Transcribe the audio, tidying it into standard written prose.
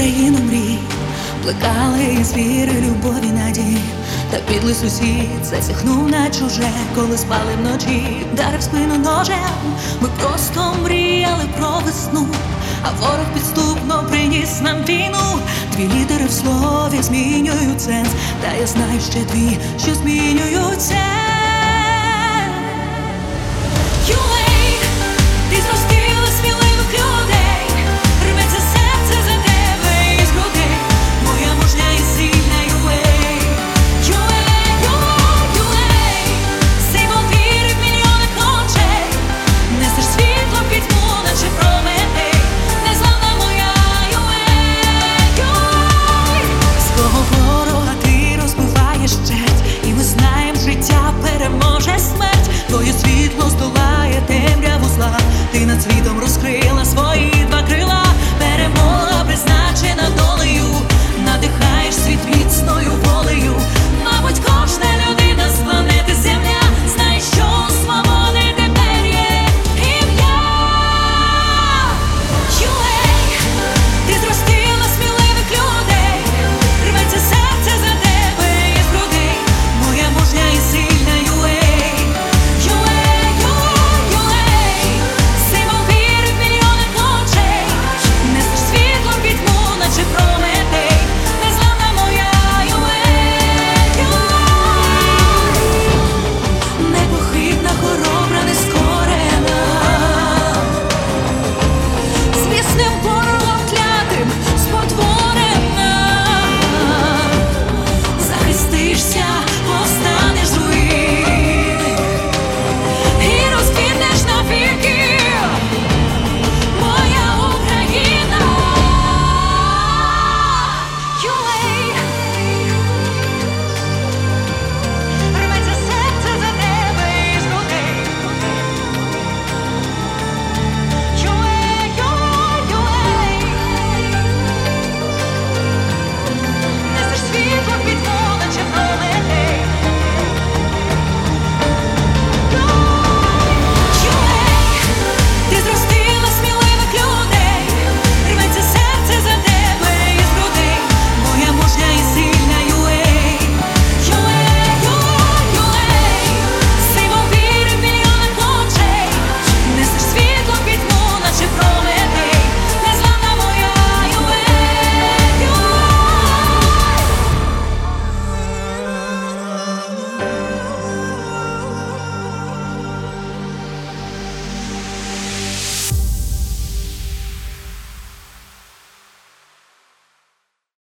країну мрій, плекали із віри, любові, надії. Та підлий сусід засяхнув на чуже, коли спали вночі, вдарив спину ножем. Ми просто мріяли про весну, а ворог підступно приніс нам війну. Дві літери в слові змінюють сенс, та я знаю ще дві, що змінюють сенс.